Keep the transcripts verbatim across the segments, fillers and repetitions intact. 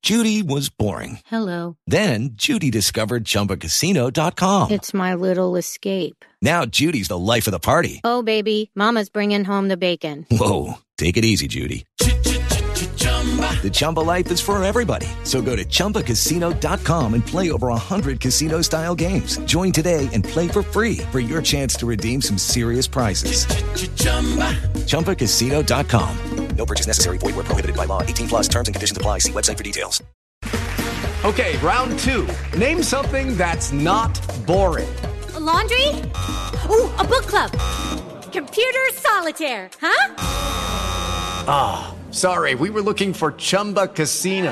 Judy was boring. Hello. Then Judy discovered Chumba Casino dot com. It's my little escape. Now Judy's the life of the party. Oh, baby, mama's bringing home the bacon. Whoa, take it easy, Judy. The Chumba life is for everybody. So go to Chumba Casino dot com and play over one hundred casino-style games. Join today and play for free for your chance to redeem some serious prizes. Chumba Casino dot com. No purchase necessary. Void where prohibited by law. eighteen plus terms and conditions apply. See website for details. Okay, round two. Name something that's not boring. A laundry? Ooh, a book club. Computer solitaire, huh? Ah, oh, sorry. We were looking for Chumba Casino.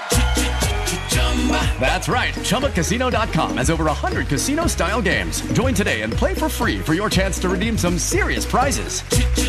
That's right. Chumba Casino dot com has over one hundred casino-style games. Join today and play for free for your chance to redeem some serious prizes.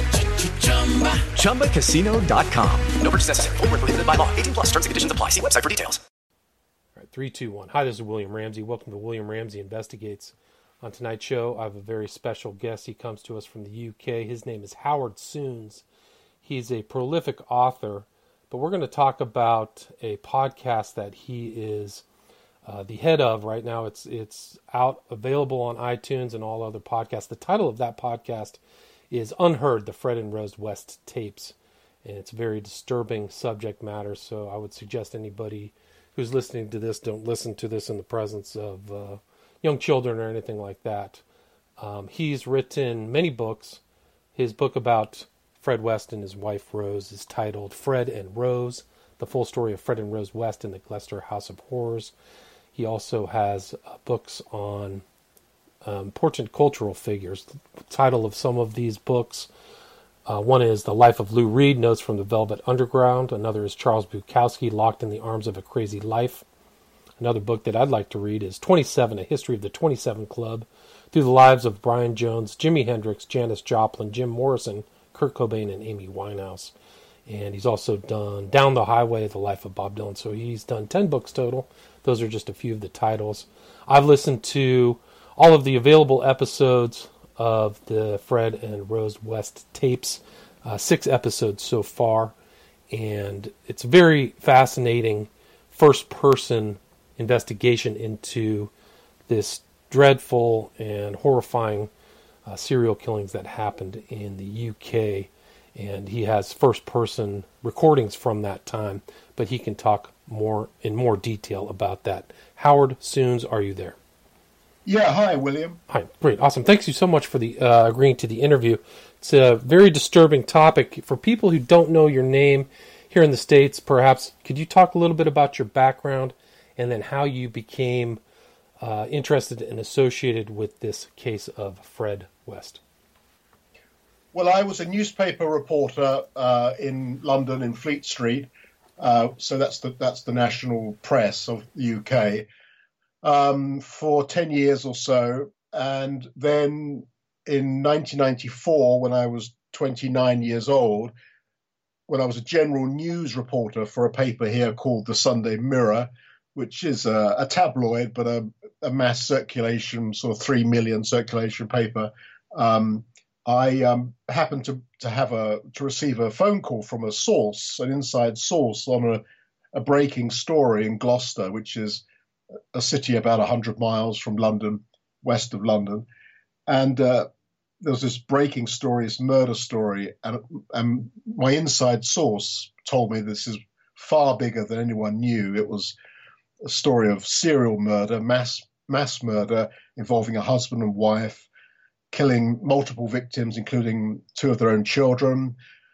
Chumba Casino dot com. No purchase necessary. Void where prohibited by law. eighteen plus terms and conditions apply. See website for details. All right, three, two, one. Hi, this is William Ramsey. Welcome to William Ramsey Investigates. On tonight's show, I have a very special guest. He comes to us from the U K. His name is Howard Soons. He's a prolific author, but we're going to talk about a podcast that he is uh, the head of right now. It's it's out, available on iTunes and all other podcasts. The title of that podcast is Unheard, the Fred and Rose West Tapes. And it's a very disturbing subject matter, so I would suggest anybody who's listening to this don't listen to this in the presence of uh, young children or anything like that. Um, he's written many books. His book about Fred West and his wife Rose is titled Fred and Rose, the full story of Fred and Rose West in the Gloucester House of Horrors. He also has uh, books on um, important cultural figures. The title of some of these books, uh, one is The Life of Lou Reed, Notes from the Velvet Underground. Another is Charles Bukowski, Locked in the Arms of a Crazy Life. Another book that I'd like to read is twenty-seven, A History of the twenty-seven Club, through the lives of Brian Jones, Jimi Hendrix, Janis Joplin, Jim Morrison, Kurt Cobain, and Amy Winehouse. And he's also done Down the Highway, The Life of Bob Dylan. So he's done ten books total. Those are just a few of the titles. I've listened to all of the available episodes of the Fred and Rose West tapes, uh, six episodes so far. And it's a very fascinating first-person investigation into this dreadful and horrifying uh, serial killings that happened in the U K. And he has first-person recordings from that time, but he can talk more in more detail about that. Howard Soons, are you there? Yeah, hi, William. Hi, great, awesome. Thanks you so much for the uh, agreeing to the interview. It's a very disturbing topic. For people who don't know your name here in the States, perhaps, could you talk a little bit about your background and then how you became uh, interested and associated with this case of Fred West? Well, I was a newspaper reporter uh, in London in Fleet Street, uh, so that's the that's the national press of the U K, um, for ten years or so. And then in nineteen ninety-four, when I was twenty-nine years old, when I was a general news reporter for a paper here called the Sunday Mirror, which is a, a tabloid, but a, a mass circulation, sort of three million circulation paper, um, I um, happened to, to have a to receive a phone call from a source, an inside source, on a, a breaking story in Gloucester, which is a city about one hundred miles from London, west of London. And uh, there was this breaking story, this murder story, and, and my inside source told me this is far bigger than anyone knew. It was a story of serial murder, mass mass murder involving a husband and wife, killing multiple victims, including two of their own children,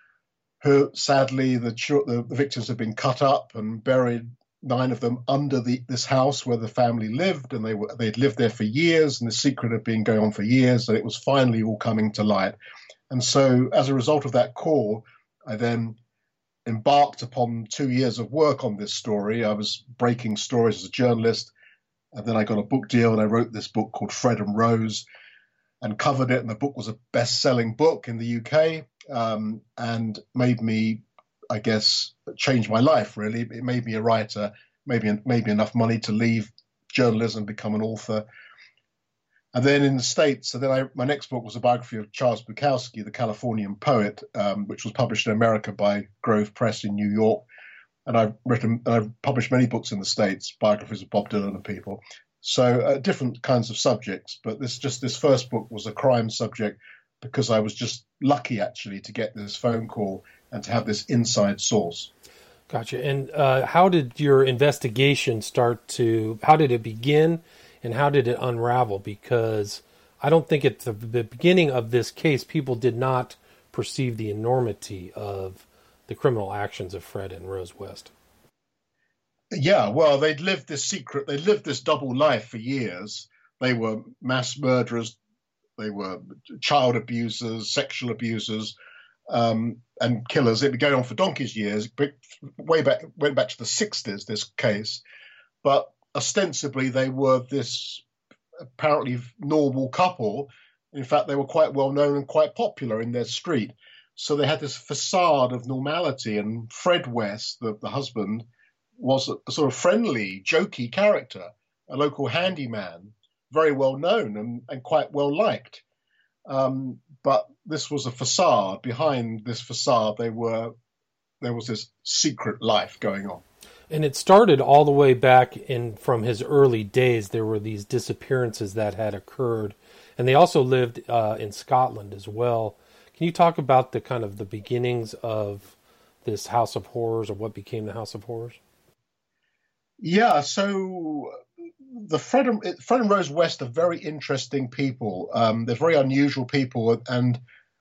who sadly the, the, the victims have been cut up and buried, nine of them under the, this house where the family lived, and they were, they'd lived there for years, and the secret had been going on for years, and it was finally all coming to light. And so as a result of that call, I then embarked upon two years of work on this story. I was breaking stories as a journalist, and then I got a book deal, and I wrote this book called Fred and Rose, and covered it, and the book was a best-selling book in the U K, um, and made me, I guess, change my life, really. It made me a writer, maybe maybe enough money to leave journalism and become an author. And then in the States, so then I, my next book was a biography of Charles Bukowski, the Californian poet, um, which was published in America by Grove Press in New York. and I've written, I've published many books in the States, biographies of Bob Dylan and people. So uh, different kinds of subjects, but this just this first book was a crime subject because I was just lucky actually to get this phone call and to have this inside source. Gotcha. And uh, how did your investigation start to, how did it begin and how did it unravel? Because I don't think at the, the beginning of this case, people did not perceive the enormity of the criminal actions of Fred and Rose West. Yeah, well, they'd lived this secret, they'd lived this double life for years. They were mass murderers, they were child abusers, sexual abusers, um, and killers. It'd been going on for donkey's years, way back, went back to the sixties, this case. But ostensibly, they were this apparently normal couple. In fact, they were quite well known and quite popular in their street. So they had this facade of normality. And Fred West, the, the husband, was a, a sort of friendly, jokey character, a local handyman, very well known and, and quite well liked. Um, but this was a facade. Behind this facade, they were there was this secret life going on. And it started all the way back in from his early days. There were these disappearances that had occurred, and they also lived uh, in Scotland as well. Can you talk about the kind of the beginnings of this House of Horrors, or what became the House of Horrors? Yeah, so the Fred and, Fred and Rose West are very interesting people. Um, they're very unusual people, and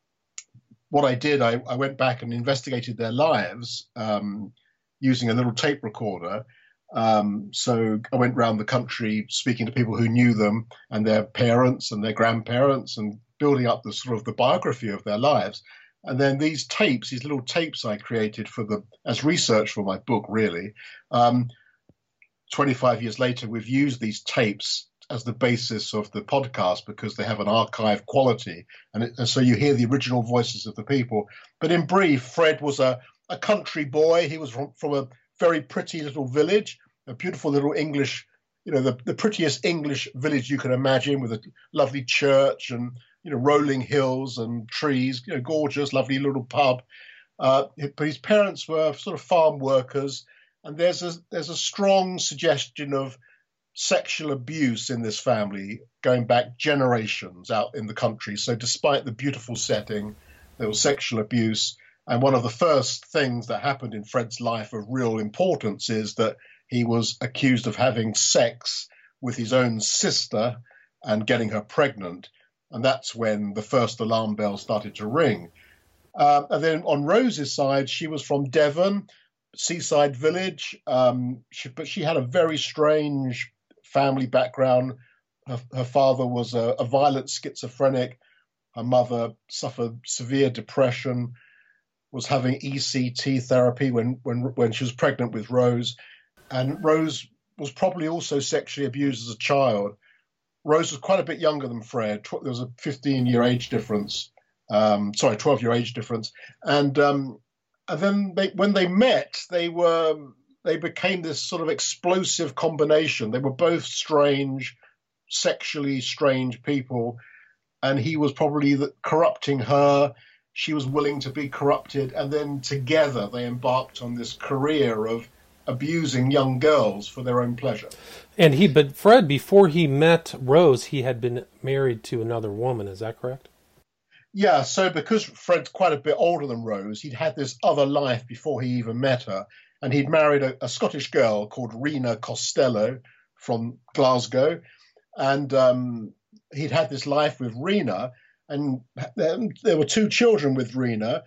what I did, I, I went back and investigated their lives um, using a little tape recorder. Um, so I went around the country speaking to people who knew them and their parents and their grandparents and building up the sort of the biography of their lives. And then these tapes, these little tapes I created for the as research for my book, really. Um, twenty-five years later, we've used these tapes as the basis of the podcast because they have an archive quality. And, it, and so you hear the original voices of the people. But in brief, Fred was a, a country boy. He was from, from a very pretty little village, a beautiful little English, you know, the, the prettiest English village you can imagine, with a lovely church and, you know, rolling hills and trees, you know, gorgeous, lovely little pub. Uh, but his parents were sort of farm workers. And there's a there's a strong suggestion of sexual abuse in this family going back generations out in the country. So despite the beautiful setting, there was sexual abuse. And one of the first things that happened in Fred's life of real importance is that he was accused of having sex with his own sister and getting her pregnant. And that's when the first alarm bell started to ring. Uh, and then on Rose's side, she was from Devon, seaside village, um, she, but she had a very strange family background. Her, her father was a, a violent schizophrenic. Her mother suffered severe depression, was having E C T therapy when, when, when she was pregnant with Rose. And Rose was probably also sexually abused as a child. Rose was quite a bit younger than Fred. There was a fifteen-year age difference. Um, sorry, twelve-year age difference. And um, And then they, when they met, they were they became this sort of explosive combination. They were both strange, sexually strange people, and he was probably the, corrupting her. She was willing to be corrupted, and then together they embarked on this career of abusing young girls for their own pleasure. And he, but Fred, before he met Rose, he had been married to another woman. Is that correct? Yeah, so because Fred's quite a bit older than Rose, he'd had this other life before he even met her. And he'd married a, a Scottish girl called Rena Costello from Glasgow. And um, he'd had this life with Rena. And there were two children with Rena,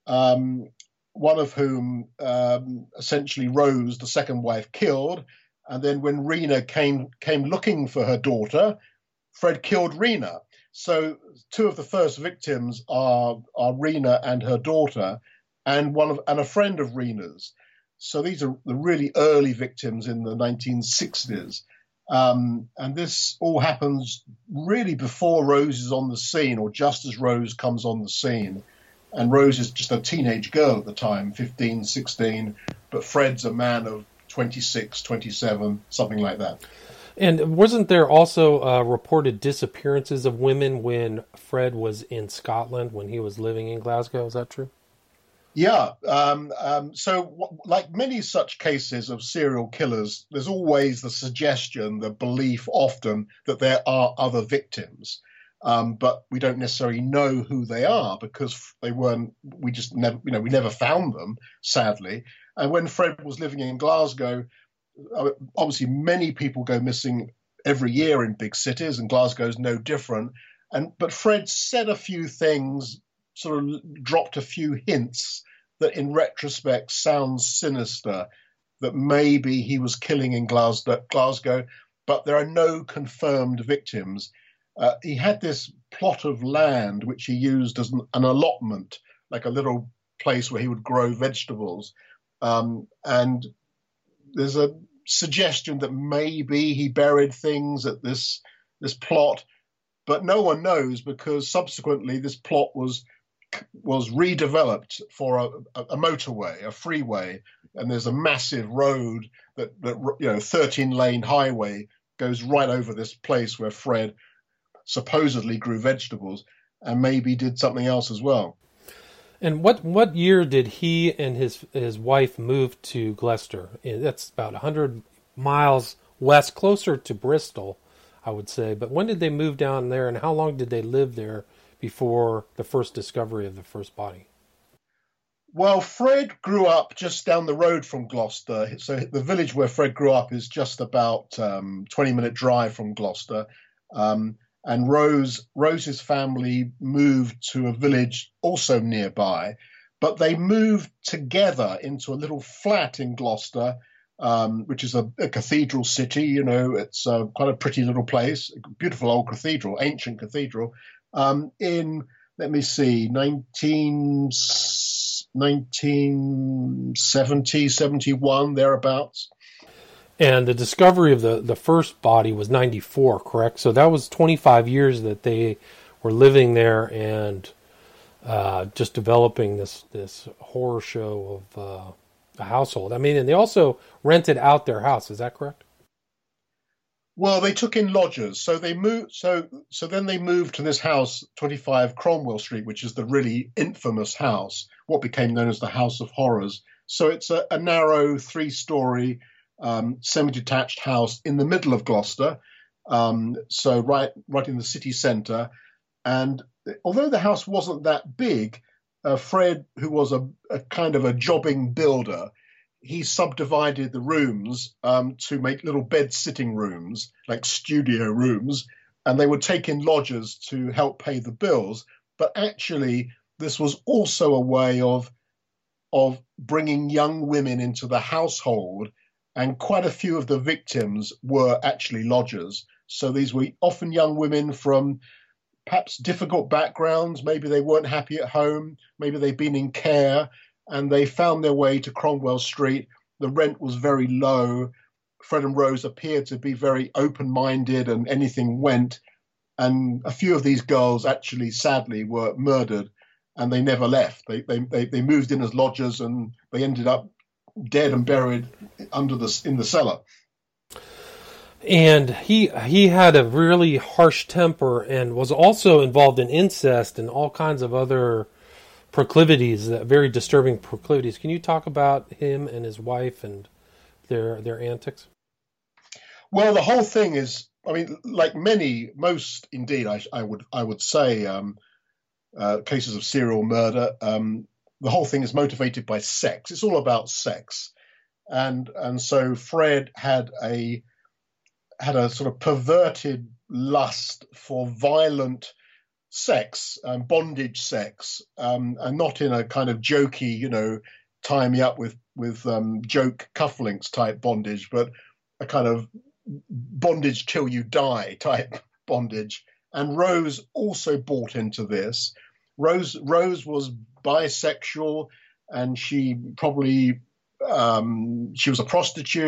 um, one of whom um, essentially Rose, the second wife, killed. And then when Rena came came looking for her daughter, Fred killed Rena. So two of the first victims are are Rena and her daughter, and one of and a friend of Rena's. So these are the really early victims in the nineteen sixties, um, and this all happens really before Rose is on the scene, or just as Rose comes on the scene. And Rose is just a teenage girl at the time, fifteen, sixteen, but Fred's a man of twenty-six, twenty-seven, something like that. And wasn't there also uh, reported disappearances of women when Fred was in Scotland, when he was living in Glasgow? Is that true? Yeah. Um, um, so, w- like many such cases of serial killers, there's always the suggestion, the belief often that there are other victims. Um, but we don't necessarily know who they are because they weren't, we just never, you know, we never found them, sadly. And when Fred was living in Glasgow, uh, obviously many people go missing every year in big cities, and Glasgow's no different. And but Fred said a few things, sort of dropped a few hints that in retrospect sounds sinister, that maybe he was killing in Glasgow, Glasgow but there are no confirmed victims. Uh, he had this plot of land which he used as an, an allotment, like a little place where he would grow vegetables. Um, and there's a suggestion that maybe he buried things at this this plot, but no one knows because subsequently this plot was was redeveloped for a, a motorway, a freeway, and there's a massive road that, that you know, thirteen lane highway goes right over this place where Fred supposedly grew vegetables and maybe did something else as well. And what what year did he and his his wife move to Gloucester? That's about one hundred miles west, closer to Bristol, I would say. But when did they move down there, and how long did they live there before the first discovery of the first body? Well, Fred grew up just down the road from Gloucester. So the village where Fred grew up is just about um, twenty minute drive from Gloucester. Um, and Rose, Rose's family moved to a village also nearby, but they moved together into a little flat in Gloucester, um, which is a, a cathedral city. You know, it's uh, quite a pretty little place, a beautiful old cathedral, ancient cathedral. Um, in, let me see, nineteen, nineteen seventy, seventy-one, thereabouts. And the discovery of the, the first body was ninety-four, correct? So that was twenty-five years that they were living there and uh, just developing this, this horror show of uh, a household. I mean, and they also rented out their house, is that correct? Well, they took in lodgers, so they moved. So, so then they moved to this house, twenty-five Cromwell Street, which is the really infamous house, what became known as the House of Horrors. So it's a, a narrow, three-story, um, semi-detached house in the middle of Gloucester. Um, so right, right in the city centre. And although the house wasn't that big, uh, Fred, who was a, a kind of a jobbing builder, he subdivided the rooms um, to make little bed sitting rooms, like studio rooms, and they would take in lodgers to help pay the bills. But actually, this was also a way of, of bringing young women into the household, and quite a few of the victims were actually lodgers. So these were often young women from perhaps difficult backgrounds. Maybe they weren't happy at home. Maybe they'd been in care, and they found their way to Cromwell Street. The rent was very low. Fred and Rose appeared to be very open-minded, and anything went. And a few of these girls actually, sadly, were murdered, and they never left. They they they, they moved in as lodgers, and they ended up dead and buried under the in the cellar. And he he had a really harsh temper and was also involved in incest and all kinds of other proclivities, uh, very disturbing proclivities. Can you talk about him and his wife and their their antics? Well, the whole thing is, I mean, like many, most indeed, I, I would I would say, um, uh, cases of serial murder, um, the whole thing is motivated by sex. It's all about sex, and and so Fred had a had a sort of perverted lust for violent sex, um, bondage sex, um, and not in a kind of jokey, you know, tie me up with with um, joke cufflinks type bondage, but a kind of bondage till you die type bondage. And Rose also bought into this. Rose Rose was bisexual, and she probably um, she was a prostitute.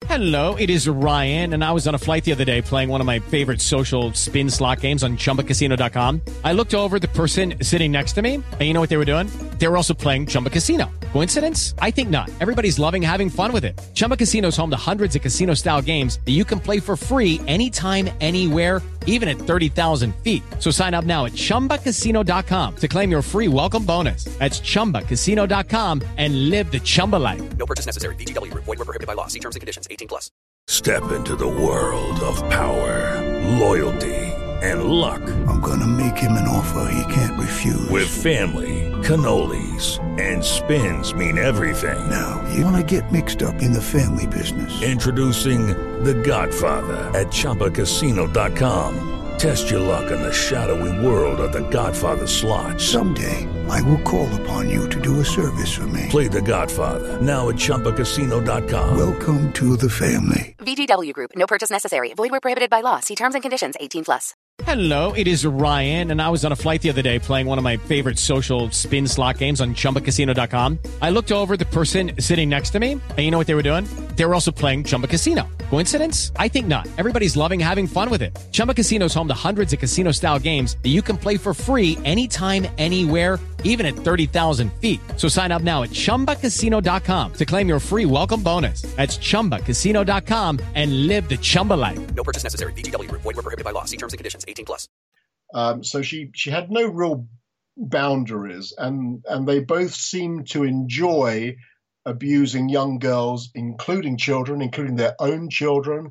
Hello, it is Ryan, and I was on a flight the other day playing one of my favorite social spin slot games on Chumba Casino dot com. I looked over at the person sitting next to me, and you know what they were doing? They were also playing Chumba Casino. Coincidence? I think not. Everybody's loving having fun with it. Chumba Casino is home to hundreds of casino-style games that you can play for free anytime, anywhere, even at thirty thousand feet. So sign up now at Chumba Casino dot com to claim your free welcome bonus. That's Chumba Casino dot com and live the Chumba life. No purchase necessary. V G W. Void where prohibited by law. See terms and conditions. eighteen plus. Step into the world of power, loyalty, and luck. I'm gonna make him an offer he can't refuse. With family, cannolis, and spins mean everything. Now, you wanna get mixed up in the family business. Introducing The Godfather at Chumba Casino dot com. Test your luck in the shadowy world of The Godfather slot. Someday, I will call upon you to do a service for me. Play The Godfather, now at Chumba Casino dot com. Welcome to the family. V G W Group. No purchase necessary. Void where prohibited by law. See terms and conditions. eighteen plus. Hello, it is Ryan, and I was on a flight the other day playing one of my favorite social spin slot games on Chumba Casino dot com. I looked over at the person sitting next to me, and you know what they were doing? They were also playing Chumba Casino. Coincidence? I think not. Everybody's loving having fun with it. Chumba Casino is home to hundreds of casino-style games that you can play for free anytime, anywhere, even at thirty thousand feet. So sign up now at Chumba Casino dot com to claim your free welcome bonus. That's Chumba Casino dot com and live the Chumba life. No purchase necessary. V G W. Void where prohibited by law. See terms and conditions. eighteen plus. Um, so she she had no real boundaries, and and they both seemed to enjoy abusing young girls, including children, including their own children,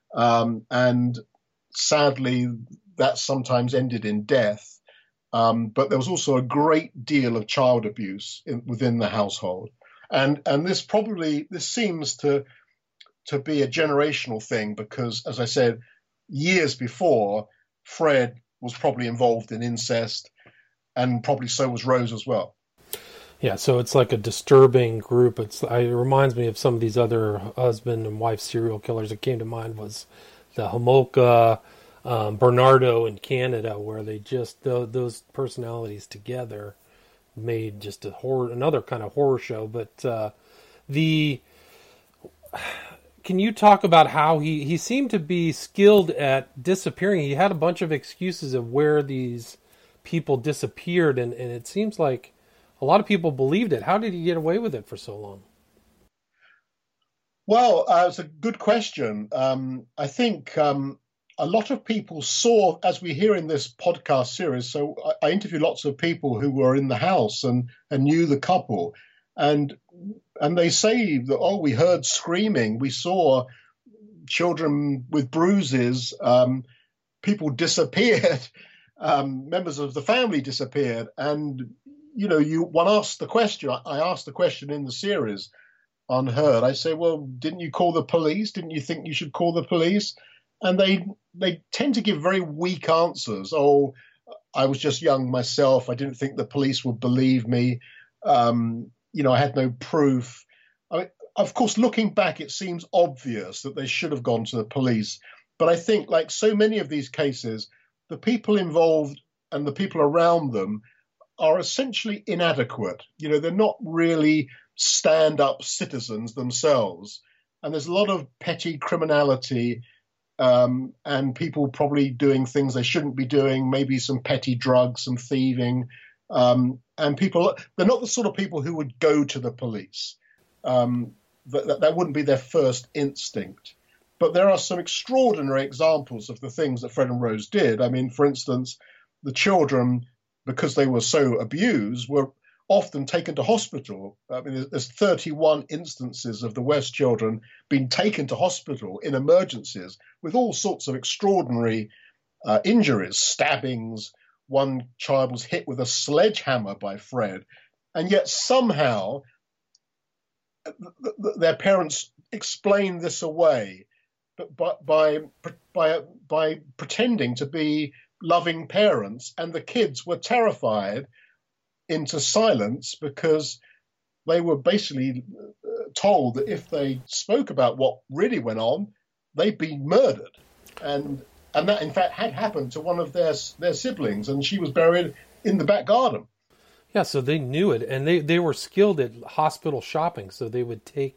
um, and sadly, that sometimes ended in death. Um, but there was also a great deal of child abuse in, within the household, and and this probably this seems to to be a generational thing because, as I said, years before, Fred was probably involved in incest, and probably so was Rose as well. Yeah, so it's like a disturbing group. It's it reminds me of some of these other husband and wife serial killers. That came to mind was the Homolka, um, Bernardo in Canada, where they just the, those personalities together made just a horror, another kind of horror show. But uh, the can you talk about how he he seemed to be skilled at disappearing? He had a bunch of excuses of where these people disappeared, and, and it seems like a lot of people believed it. How did he get away with it for so long? Well, uh, it's a good question. Um, I think um, a lot of people saw, as we hear in this podcast series, so I, I interviewed lots of people who were in the house and, and knew the couple. And and they say that, oh, we heard screaming. We saw children with bruises. Um, people disappeared. Um, members of the family disappeared. And you know, you one asked the question. I asked the question in the series, unheard. I say, well, didn't you call the police? Didn't you think you should call the police? And they they tend to give very weak answers. Oh, I was just young myself. I didn't think the police would believe me. Um, you know, I had no proof. I mean, of course, looking back, it seems obvious that they should have gone to the police. But I think, like so many of these cases, the people involved and the people around them are essentially inadequate. You know, they're not really stand-up citizens themselves. And there's a lot of petty criminality um, and people probably doing things they shouldn't be doing, maybe some petty drugs, some thieving. Um, and people, they're not the sort of people who would go to the police. Um, that, that wouldn't be their first instinct. But there are some extraordinary examples of the things that Fred and Rose did. I mean, for instance, the children, because they were so abused, were often taken to hospital. I mean, there's thirty-one instances of the West children being taken to hospital in emergencies with all sorts of extraordinary uh, injuries, stabbings. One child was hit with a sledgehammer by Fred, and yet somehow th- th- their parents explained this away, but by, by by by pretending to be loving parents, and the kids were terrified into silence because they were basically told that if they spoke about what really went on, they'd be murdered. And and that, in fact, had happened to one of their their siblings, and she was buried in the back garden. Yeah, so they knew it, and they, they were skilled at hospital shopping, so they would take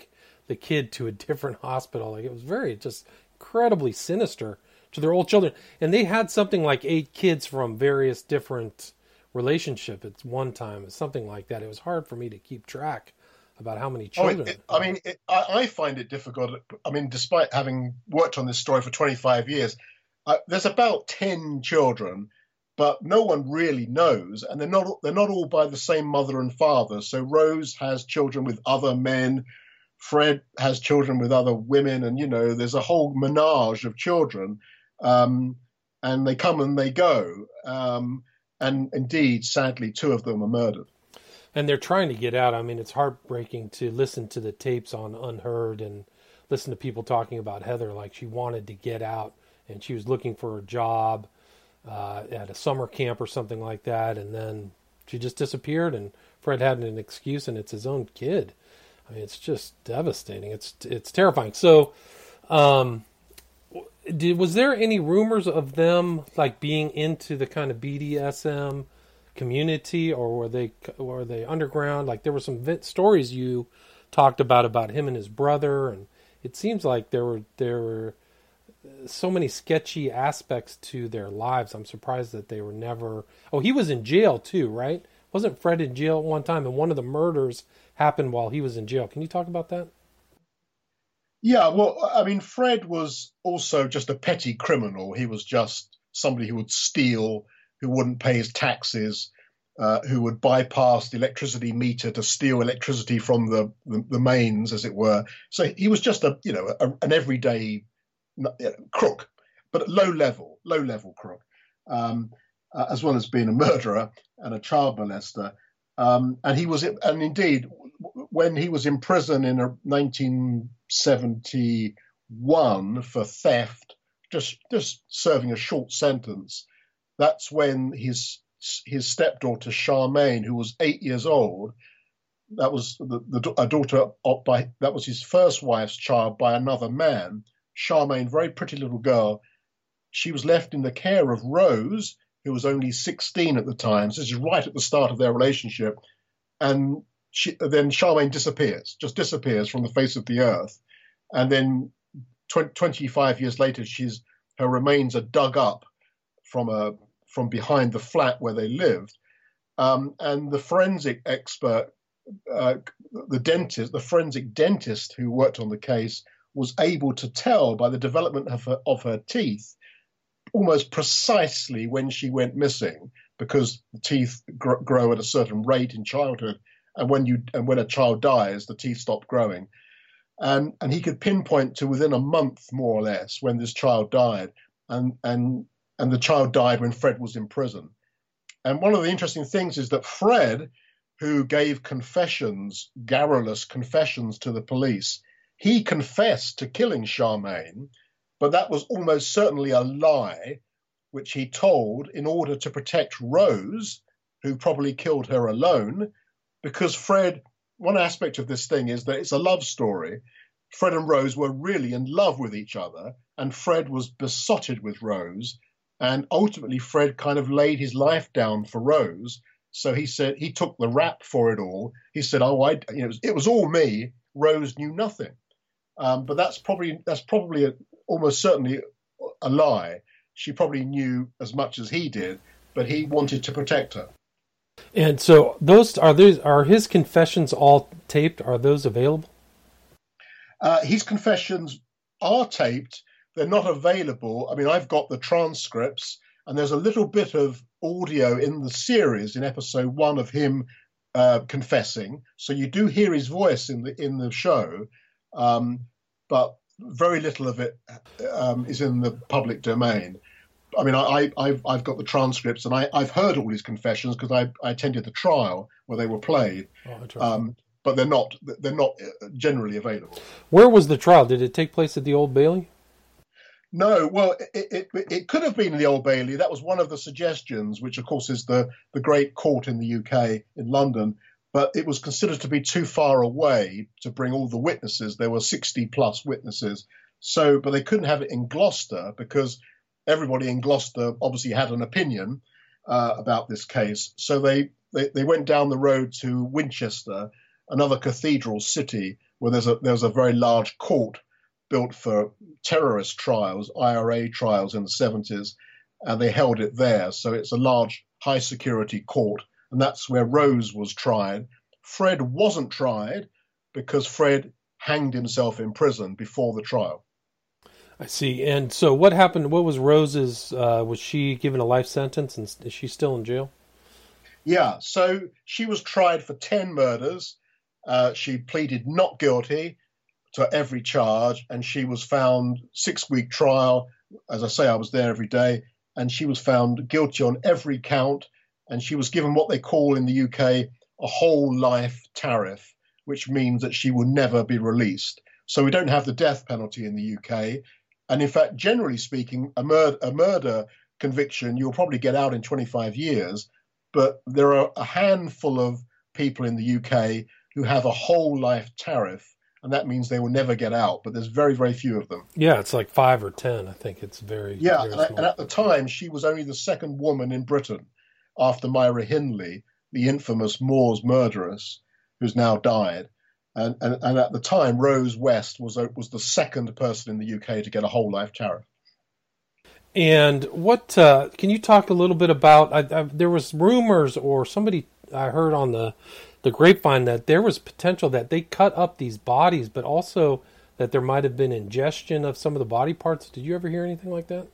the kid to a different hospital. Like, it was very just incredibly sinister to their old children. And they had something like eight kids from various different relationships at one time, something like that. It was hard for me to keep track about how many children. Oh, it, it, I mean, it, I, I find it difficult. I mean, despite having worked on this story for twenty-five years, uh, there's about ten children, but no one really knows, and they're not they're not all by the same mother and father. So Rose has children with other men, Fred has children with other women, and you know, there's a whole menage of children, um, and they come and they go. Um, and indeed, sadly, two of them are murdered. And they're trying to get out. I mean, it's heartbreaking to listen to the tapes on Unheard and listen to people talking about Heather like she wanted to get out and she was looking for a job uh, at a summer camp or something like that, and then she just disappeared, and Fred had an excuse, and it's his own kid. I mean, it's just devastating. It's it's terrifying. So, um, did, was there any rumors of them like being into the kind of B D S M community, or were they were they underground? Like, there were some vi- stories you talked about about him and his brother, and it seems like there were there were so many sketchy aspects to their lives. I'm surprised that they were never. Oh, he was in jail too, right? Wasn't Fred in jail at one time, and one of the murders happened while he was in jail? Can you talk about that? Yeah, well, I mean, Fred was also just a petty criminal. He was just somebody who would steal, who wouldn't pay his taxes, uh, who would bypass the electricity meter to steal electricity from the, the, the mains, as it were. So he was just a, you know, a, an everyday crook, but at low level, low level crook, um, uh, as well as being a murderer and a child molester. Um, and he was, and indeed, when he was in prison in nineteen seventy-one for theft, just just serving a short sentence, that's when his his stepdaughter Charmaine, who was eight years old, that was the, the a daughter of, by that was his first wife's child by another man. Charmaine, very pretty little girl, she was left in the care of Rose, who was only sixteen at the time. So this is right at the start of their relationship, and she, then Charmaine disappears, just disappears from the face of the earth, and then twenty, twenty-five years later, she's her remains are dug up from a from behind the flat where they lived, um, and the forensic expert, uh, the dentist, the forensic dentist who worked on the case, was able to tell by the development of her, of her teeth almost precisely when she went missing, because the teeth gr- grow at a certain rate in childhood, and when you and when a child dies, the teeth stop growing. And and he could pinpoint to within a month, more or less, when this child died, and and and the child died when Fred was in prison. And one of the interesting things is that Fred, who gave confessions, garrulous confessions to the police, he confessed to killing Charmaine, but that was almost certainly a lie, which he told in order to protect Rose, who probably killed her alone, because Fred, one aspect of this thing is that it's a love story. Fred and Rose were really in love with each other, and Fred was besotted with Rose, and ultimately Fred kind of laid his life down for Rose. So he said he took the rap for it all. He said, "Oh, I, you know, it was, it was all me. Rose knew nothing." Um, but that's probably that's probably a, almost certainly a lie. She probably knew as much as he did, but he wanted to protect her. And so those are those are his confessions all taped? Are those available? Uh, his confessions are taped. They're not available. I mean, I've got the transcripts, and there's a little bit of audio in the series in episode one of him uh, confessing. So you do hear his voice in the in the show, um, but very little of it um, is in the public domain. I mean, I, I've, I've got the transcripts, and I, I've heard all his confessions because I, I attended the trial where they were played, oh, um, but they're not they're not generally available. Where was the trial? Did it take place at the Old Bailey? No, well, it, it, it could have been in the Old Bailey. That was one of the suggestions, which, of course, is the, the great court in the U K, in London. But it was considered to be too far away to bring all the witnesses. There were sixty plus witnesses. So, but they couldn't have it in Gloucester because everybody in Gloucester obviously had an opinion uh, about this case. So they, they, they went down the road to Winchester, another cathedral city, where there's a there's a very large court built for terrorist trials, I R A trials in the seventies, and they held it there. So it's a large, high security court, and that's where Rose was tried. Fred wasn't tried because Fred hanged himself in prison before the trial. I see. And so what happened? What was Rose's, uh, was she given a life sentence, and is she still in jail? Yeah, so she was tried for ten murders. Uh, she pleaded not guilty to every charge, and she was found six-week trial. As I say, I was there every day, and she was found guilty on every count, and she was given what they call in the U K a whole life tariff, which means that she will never be released. So we don't have the death penalty in the U K. And in fact, generally speaking, a, mur- a murder conviction, you'll probably get out in twenty-five years. But there are a handful of people in the U K who have a whole life tariff, and that means they will never get out. But there's very, very few of them. Yeah, it's like five or ten. I think it's very, yeah. very and, small. and at the time, she was only the second woman in Britain after Myra Hindley, the infamous Moors murderess, who's now died. And, and, and at the time, Rose West was a, was the second person in the U K to get a whole life tariff. And what uh, can you talk a little bit about? I, I, there was rumors, or somebody I heard on the the grapevine, that there was potential that they cut up these bodies, but also that there might have been ingestion of some of the body parts. Did you ever hear anything like that?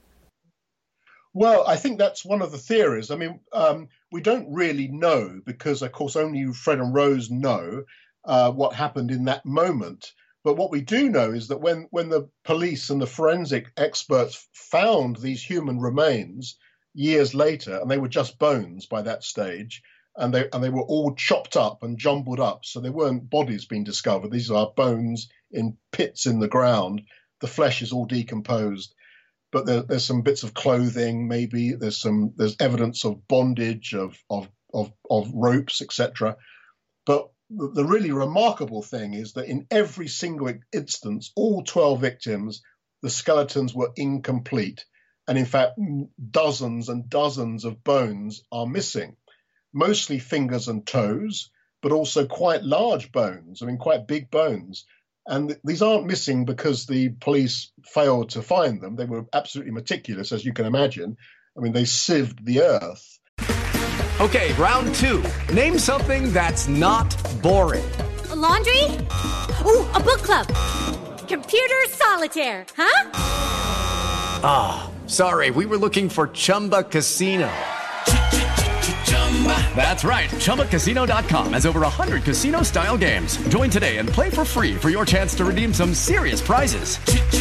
Well, I think that's one of the theories. I mean, um, we don't really know because, of course, only Fred and Rose know uh, what happened in that moment. But what we do know is that when, when the police and the forensic experts found these human remains years later, and they were just bones by that stage, and they and they were all chopped up and jumbled up, so they weren't bodies being discovered. These are bones in pits in the ground. The flesh is all decomposed, but there, there's some bits of clothing, maybe there's some there's evidence of bondage, of of of, of ropes, et cetera. But the really remarkable thing is that in every single instance, all twelve victims, the skeletons were incomplete. And in fact, dozens and dozens of bones are missing, mostly fingers and toes, but also quite large bones, I mean, quite big bones. And th- these aren't missing because the police failed to find them. They were absolutely meticulous, as you can imagine. I mean, they sieved the earth. Okay, round two. Name something that's not boring. A laundry? Ooh, a book club. Computer solitaire, huh? Ah, oh, sorry, we were looking for Chumba Casino. That's right, Chumba Casino dot com has over one hundred casino-style games. Join today and play for free for your chance to redeem some serious prizes.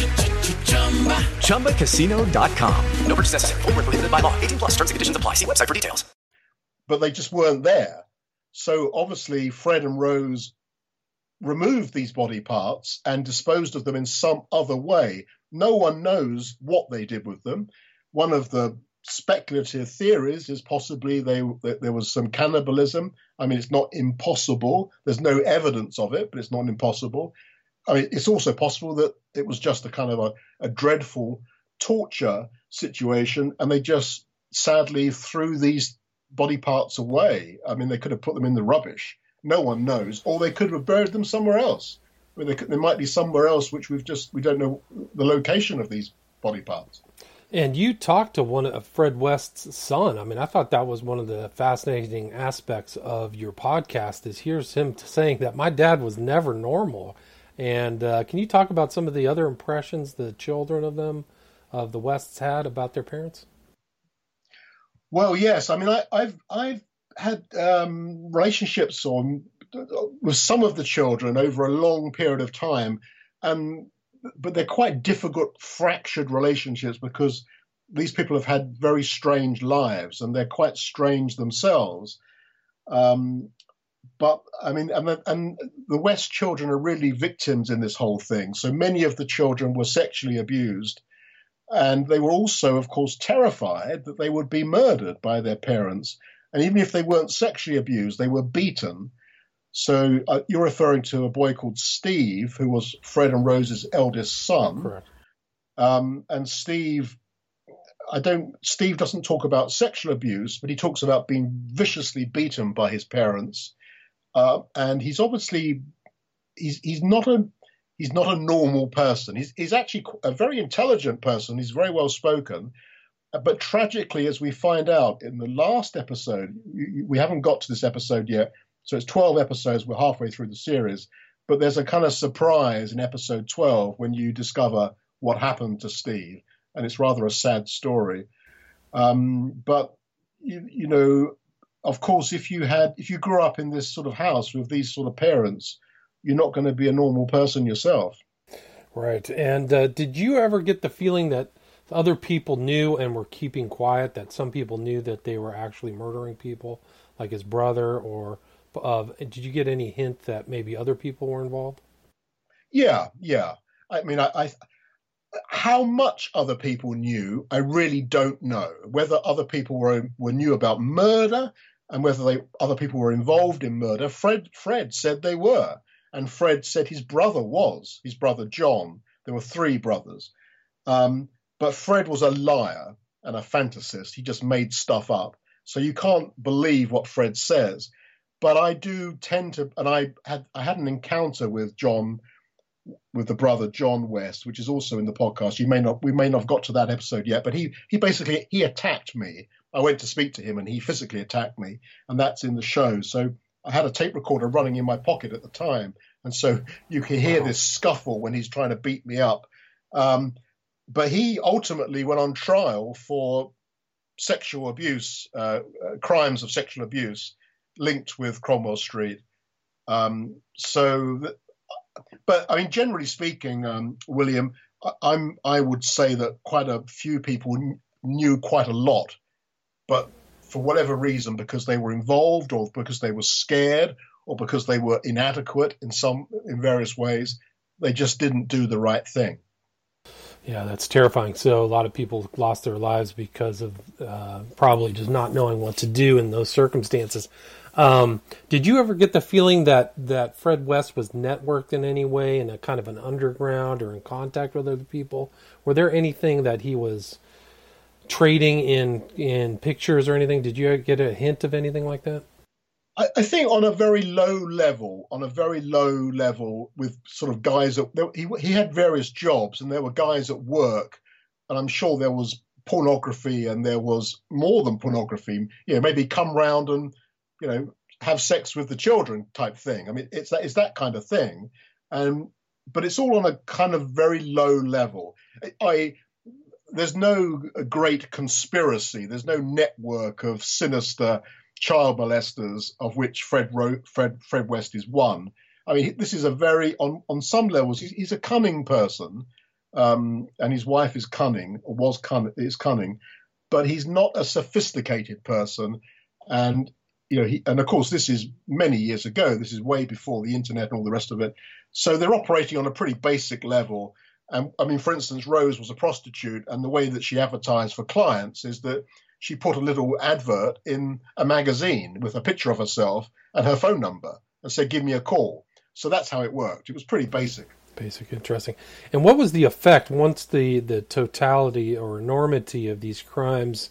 Chumba Casino dot com. No purchase necessary. Void where prohibited by law. eighteen plus terms and conditions apply. See website for details. But they just weren't there. So obviously Fred and Rose removed these body parts and disposed of them in some other way. No one knows what they did with them. One of the speculative theories is possibly they that there was some cannibalism. I mean, it's not impossible. There's no evidence of it, but it's not impossible. I mean, it's also possible that it was just a kind of a, a dreadful torture situation, and they just sadly threw these body parts away. I mean, they could have put them in the rubbish. No one knows. Or they could have buried them somewhere else. I mean, they, could, they might be somewhere else, which we've just, we don't know the location of these body parts. And you talked to one of Fred West's son. I mean, I thought that was one of the fascinating aspects of your podcast, is here's him saying that my dad was never normal. And uh, can you talk about some of the other impressions the children of them, of the Wests, had about their parents? Well, yes. I mean, I, I've I've had um, relationships on with some of the children over a long period of time, and but they're quite difficult, fractured relationships because these people have had very strange lives and they're quite strange themselves. Um, but I mean, and the, and the West children are really victims in this whole thing. So many of the children were sexually abused. And they were also, of course, terrified that they would be murdered by their parents. And even if they weren't sexually abused, they were beaten. So uh, you're referring to a boy called Steve, who was Fred and Rose's eldest son. Correct. Um, and Steve, I don't. Steve doesn't talk about sexual abuse, but he talks about being viciously beaten by his parents. Uh, and he's obviously he's he's not a he's not a normal person. He's he's actually a very intelligent person. He's very well spoken. But tragically, as we find out in the last episode, we haven't got to this episode yet, so it's twelve episodes, we're halfway through the series, but there's a kind of surprise in episode twelve when you discover what happened to Steve, and it's rather a sad story. Um, but, you, you know, of course, if you had, if you grew up in this sort of house with these sort of parents, you're not going to be a normal person yourself. Right. And uh, did you ever get the feeling that other people knew and were keeping quiet, that some people knew that they were actually murdering people, like his brother, or uh, did you get any hint that maybe other people were involved? Yeah, yeah. I mean, I, I how much other people knew, I really don't know. Whether other people were, were knew about murder and whether they other people were involved in murder, Fred Fred said they were, and Fred said his brother was, his brother John. There were three brothers. Um, But Fred was a liar and a fantasist. He just made stuff up. So you can't believe what Fred says. But I do tend to, and I had I had an encounter with John, with the brother John West, which is also in the podcast. You may not, we may not have got to that episode yet, but he he basically he attacked me. I went to speak to him, and he physically attacked me, and that's in the show. So I had a tape recorder running in my pocket at the time, and so you can hear wow. this scuffle when he's trying to beat me up. Um, But he ultimately went on trial for sexual abuse, uh, uh, crimes of sexual abuse linked with Cromwell Street. Um, so, that, but I mean, generally speaking, um, William, I, I'm I would say that quite a few people kn- knew quite a lot, but for whatever reason, because they were involved, or because they were scared, or because they were inadequate in some in various ways, they just didn't do the right thing. Yeah, that's terrifying. So a lot of people lost their lives because of uh, probably just not knowing what to do in those circumstances. Um, did you ever get the feeling that, that Fred West was networked in any way, in a kind of an underground or in contact with other people? Were there anything that he was trading in in pictures or anything? Did you get a hint of anything like that? I, I think on a very low level, on a very low level with sort of guys, that he, he had various jobs, and there were guys at work, and I'm sure there was pornography, and there was more than pornography, you know, maybe come round and, you know, have sex with the children type thing. I mean, it's that, it's that kind of thing. Um, but it's all on a kind of very low level. I, I there's no great conspiracy. There's no network of sinister child molesters, of which Fred wrote, Fred Fred West is one. I mean, this is a very on on some levels. He's, he's a cunning person, um, and his wife is cunning, or was cunning, is cunning, but he's not a sophisticated person. And you know, he, and of course, this is many years ago. This is way before the internet and all the rest of it. So they're operating on a pretty basic level. And I mean, for instance, Rose was a prostitute, and the way that she advertised for clients is that she put a little advert in a magazine with a picture of herself and her phone number and said, give me a call. So that's how it worked. It was pretty basic. Basic, interesting. And what was the effect once the, the totality or enormity of these crimes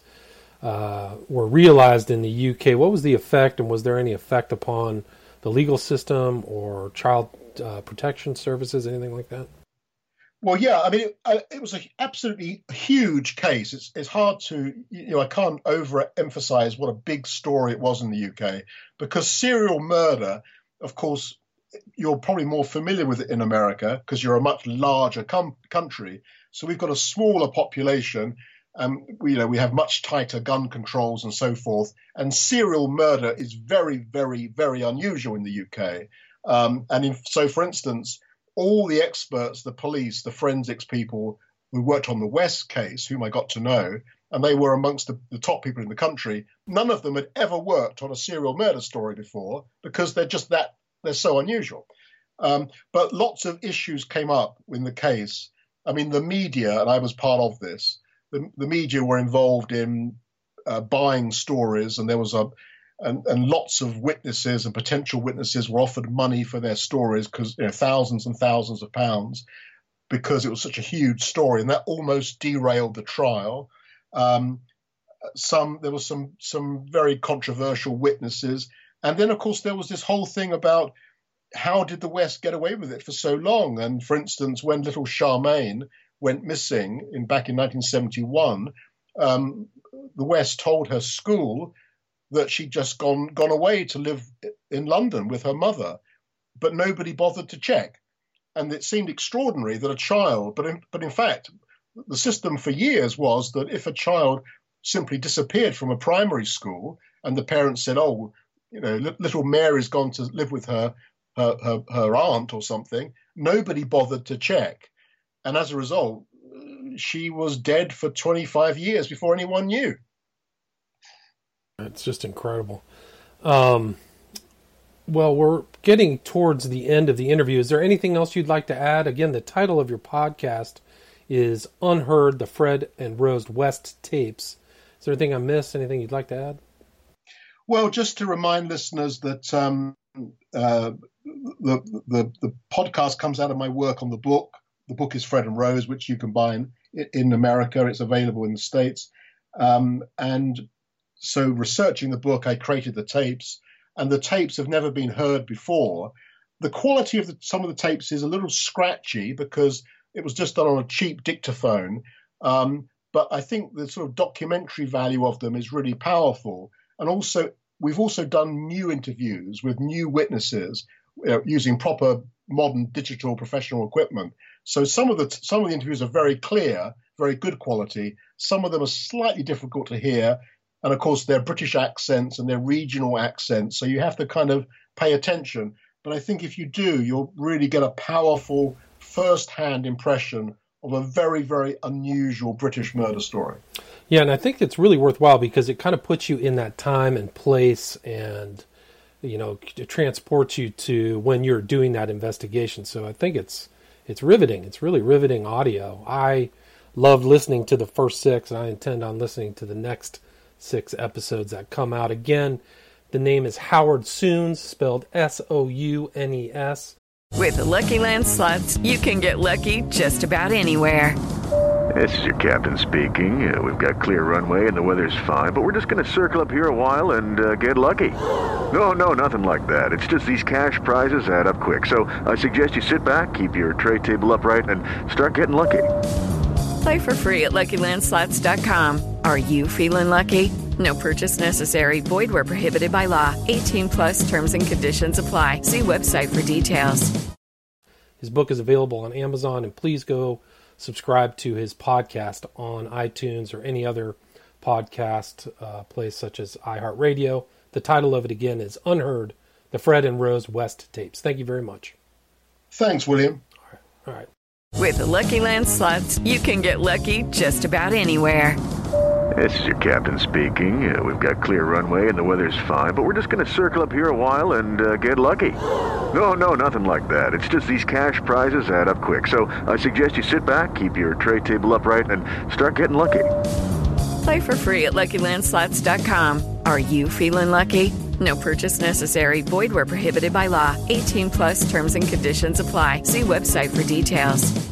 uh, were realized in the U K? What was the effect, and was there any effect upon the legal system or child uh, protection services, anything like that? Well, yeah, I mean, it, uh, it was an absolutely huge case. It's it's hard to, you know, I can't overemphasize what a big story it was in the U K, because serial murder, of course, you're probably more familiar with it in America because you're a much larger com- country. So we've got a smaller population, and we, you know, we have much tighter gun controls and so forth. And serial murder is very, very, very unusual in the U K. Um, and if, so, for instance, all the experts, the police, the forensics people who worked on the West case, whom I got to know, and they were amongst the, the top people in the country, none of them had ever worked on a serial murder story before because they're just that, they're so unusual. Um, but lots of issues came up in the case. I mean, the media, and I was part of this, the, the media were involved in uh, buying stories, and there was a And, and lots of witnesses and potential witnesses were offered money for their stories, because, you know, thousands and thousands of pounds, because it was such a huge story, and that almost derailed the trial. Um, some there was some some very controversial witnesses, and then of course there was this whole thing about how did the West get away with it for so long? And for instance, when little Charmaine went missing in back in nineteen seventy-one, um, the West told her school that she'd just gone gone away to live in London with her mother, but nobody bothered to check. And it seemed extraordinary that a child, but in, but in fact, the system for years was that if a child simply disappeared from a primary school and the parents said, oh, you know, little Mary's gone to live with her, her, her, her aunt or something, nobody bothered to check. And as a result, she was dead for twenty-five years before anyone knew. It's just incredible. Um, well, we're getting towards the end of the interview. Is there anything else you'd like to add? Again, the title of your podcast is Unheard, the Fred and Rose West Tapes. Is there anything I missed? Anything you'd like to add? Well, just to remind listeners that um, uh, the, the the podcast comes out of my work on the book. The book is Fred and Rose, which you can buy in, in America. It's available in the States. Um, and so researching the book, I created the tapes, and the tapes have never been heard before. The quality of the, some of the tapes is a little scratchy because it was just done on a cheap dictaphone. Um, but I think the sort of documentary value of them is really powerful. And also, we've also done new interviews with new witnesses uh, using proper modern digital professional equipment. So some of the some of the interviews are very clear, very good quality. Some of them are slightly difficult to hear. And of course, they're British accents and they're regional accents. So you have to kind of pay attention. But I think if you do, you'll really get a powerful first-hand impression of a very, very unusual British murder story. Yeah, and I think it's really worthwhile because it kind of puts you in that time and place and, you know, it transports you to when you're doing that investigation. So I think it's it's riveting. It's really riveting audio. I loved listening to the first six, and I intend on listening to the next six episodes that come out. Again, the name is Howard Sounes, spelled S O U N E S. With the Lucky Land Slots, you can get lucky just about anywhere. This is your captain speaking. Uh, we've got clear runway and the weather's fine, but we're just going to circle up here a while and uh, get lucky. No, no, nothing like that. It's just these cash prizes add up quick. So I suggest you sit back, keep your tray table upright, and start getting lucky. Play for free at Lucky Land Slots dot com. Are you feeling lucky? No purchase necessary. Void where prohibited by law. eighteen plus terms and conditions apply. See website for details. His book is available on Amazon, and please go subscribe to his podcast on iTunes or any other podcast uh, place such as iHeartRadio. The title of it again is Unheard, the Fred and Rose West Tapes. Thank you very much. Thanks, William. All right. All right. With the Lucky Land Slots, you can get lucky just about anywhere. This is your captain speaking. Uh, we've got clear runway and the weather's fine, but we're just going to circle up here a while and uh, get lucky. No, no, nothing like that. It's just these cash prizes add up quick. So I suggest you sit back, keep your tray table upright, and start getting lucky. Play for free at Lucky Land Slots dot com. Are you feeling lucky? No purchase necessary. Void where prohibited by law. eighteen plus terms and conditions apply. See website for details.